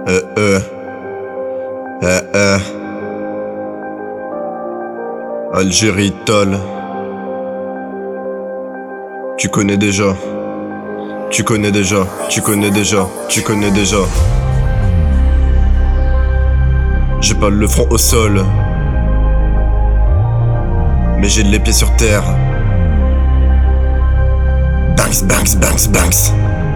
Euh, euh, euh, euh. Algérie Tol. Tu connais déjà. Tu connais déjà. Tu connais déjà. Tu connais déjà. J'ai pas le front au sol, mais j'ai les pieds sur terre. Banks, banks, banks, banks.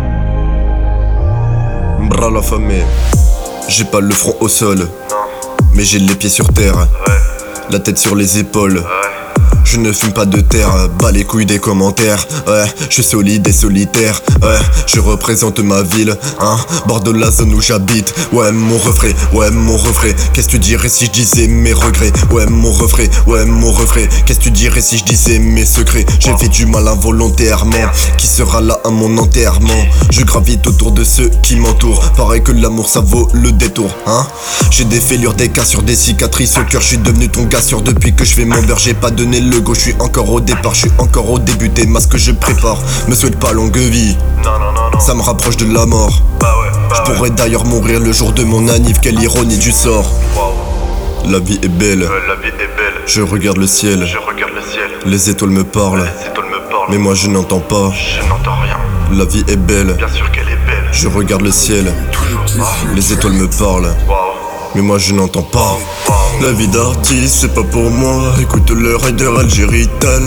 Bras la famille. J'ai pas le front au sol, mais j'ai les pieds sur terre. La tête sur les épaules. Je ne fume pas de terre, bas les couilles des commentaires. Ouais, je suis solide et solitaire. Ouais, je représente ma ville, hein. Bordeaux, la zone où j'habite. Ouais, mon refrain, ouais, mon refrain. Qu'est-ce que tu dirais si je disais mes regrets? Ouais, mon refrain, ouais, mon refrain. Qu'est-ce que tu dirais si je disais mes secrets? J'ai fait du mal involontairement. Qui sera là à mon enterrement? Je gravite autour de ceux qui m'entourent. Pareil que l'amour, ça vaut le détour, hein. J'ai des fêlures, des cassures, des cicatrices au cœur. Je suis devenu ton gars sûr depuis que je fais mon beurre. J'ai pas donné le go, je suis encore au départ, je suis encore au début des masques que je prépare. Me souhaite pas longue vie, ça me rapproche de la mort. Je pourrais d'ailleurs mourir le jour de mon anniv, quelle ironie du sort. La vie est belle, je regarde le ciel, les étoiles me parlent, mais moi je n'entends pas. La vie est belle, je regarde le ciel, les étoiles me parlent, mais moi je n'entends pas. La vie d'artiste c'est pas pour moi. Écoute le rider Algérie Tol.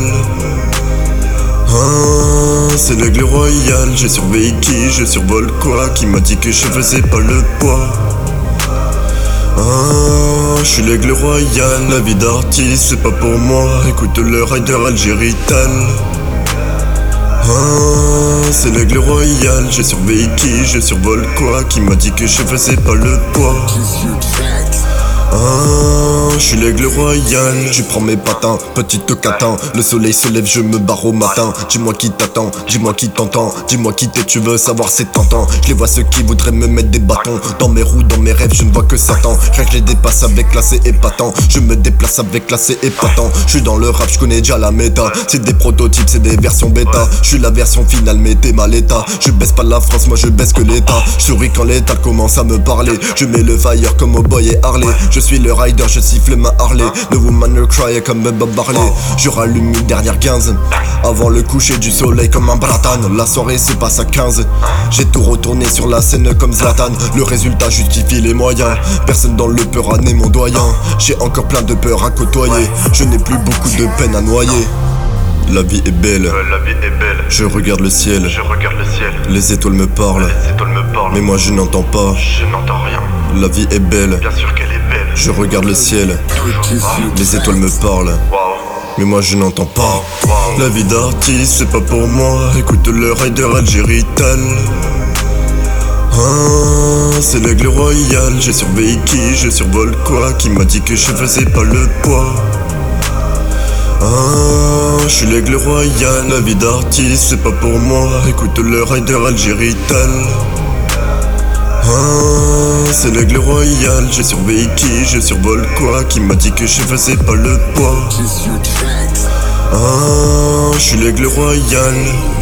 C'est l'aigle royal. J'ai surveillé qui, je survole quoi? Qui m'a dit que je faisais pas le poids? Je suis l'aigle royal. La vie d'artiste c'est pas pour moi. Écoute le rider Algérie Tol. C'est l'aigle royal. J'ai surveillé qui, je survole quoi? Qui m'a dit que je faisais pas le poids? Je suis l'aigle royal. Tu prends mes patins, petite catin. Le soleil se lève, je me barre au matin. Dis-moi qui t'attend, dis-moi qui t'entend. Dis-moi qui t'es, tu veux savoir c'est tentant. Je les vois ceux qui voudraient me mettre des bâtons. Dans mes roues, dans mes rêves, je ne vois que Satan. Rien que je les dépasse avec là, c'est épatant. Je me déplace avec là, c'est épatant. Je suis dans le rap, je connais déjà la méta. C'est des prototypes, c'est des versions bêta. Je suis la version finale, mais t'es mal état. Je baisse pas la France, moi je baisse que l'état. Je souris quand l'état commence à me parler. Je mets le fire comme au boy et Harley. Je suis le rider, je siffle ma Harley. The woman will cry comme Bob Marley. Je rallume une dernière 15 avant le coucher du soleil comme un bratan. La soirée se passe à 15. J'ai tout retourné sur la scène comme Zlatan. Le résultat justifie les moyens. Personne dans le peur n'est mon doyen. J'ai encore plein de peur à côtoyer. Je n'ai plus beaucoup de peine à noyer. La vie est belle, je regarde le ciel, les étoiles me parlent, mais moi je n'entends pas. La vie est belle, je regarde le ciel, les étoiles me parlent, mais moi je n'entends pas. La vie d'artiste c'est pas pour moi. Écoute le rider Algérie Tol. C'est l'aigle royal. J'ai surveillé qui, je survole quoi? Qui m'a dit que je faisais pas le poids? Je suis l'aigle royal. La vie d'artiste c'est pas pour moi. Écoute le rider Algérie Tol. C'est l'aigle royal. J'ai surveillé qui, je survole quoi? Qui m'a dit que je faisais pas le poids? Je suis l'aigle royal.